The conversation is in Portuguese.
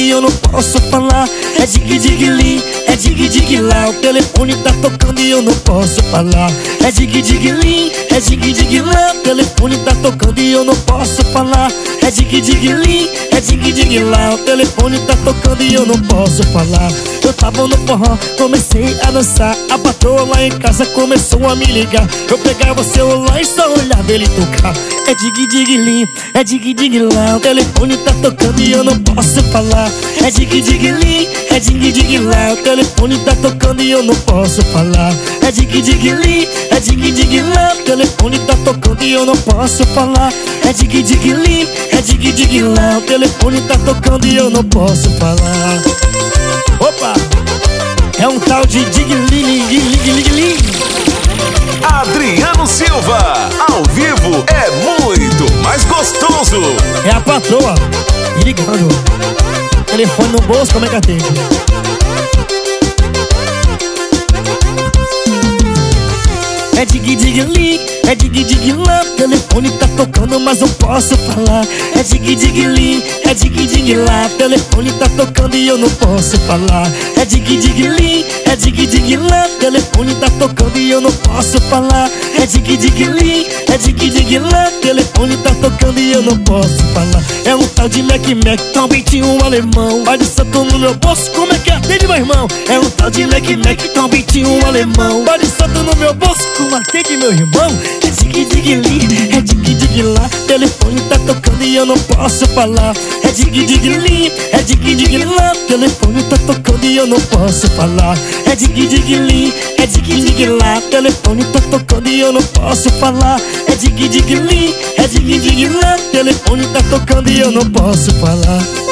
e eu não posso falar. É dig-dig-lim, é dig-dig-lá. O telefone tá tocando e eu não posso falar. É dig-dig-lim, é dig-dig-lá. O telefone tá tocando e eu não posso falar. É dig-dig-lim, é dig-dig-lá. O telefone tá tocando e eu não posso falar. Eu tava no forró, comecei a dançar. A patroa lá em casa começou a me ligar. Eu pegava o celular e só olhava ele tocar. É dig-dig-lim, é dig-dig-lá. O telefone tá tocando e eu não posso falar. É dig-dig-lim, é dig-dig-lá. O telefone tá tocando e eu não posso falar. É dig-dig-lim, é dig-dig-lá. O telefone tá tocando e eu não posso falar. É dig-dig-lim, é dig-dig-lá. O telefone tá tocando e eu não posso falar. Opa! É um tal de dig-ling-ling-ling-ling-ling. Adriano Silva, ao vivo é muito mais gostoso. É a patroa me ligando. Telefone no bolso, como é que atende? É dig-dig-ling, é dig-dig-lá. O telefone tá tocando, mas não posso falar. É dig-dig-ling, é dig-dig-lá. O telefone tá tocando e eu não posso falar. É dig-dig-ling, é dig-dig-lá. O telefone tá tocando e eu não posso falar. É dig-dig-ling, é dig-dig-lá. O telefone tá tocando e eu não posso falar. É um tal de Mac, Tom 21 alemão. Vai de santo no meu bolso, como é que atende, meu irmão? É um tal de Mac, Tom 21 alemão. Vai de santo no meu bolso, como atende, meu irmão? É dig-dig-ling, é dig-dig-lá. O telefone tá tocando e eu não posso falar. É dig-dig-ling, é dig-dig-lá. O telefone tá tocando e eu não posso falar. É dig-dig-ling, é dig-dig-lá. O telefone tá tocando e eu não posso falar. É dig-dig-ling, é dig-dig-lá. O telefone tá tocando e eu não posso falar.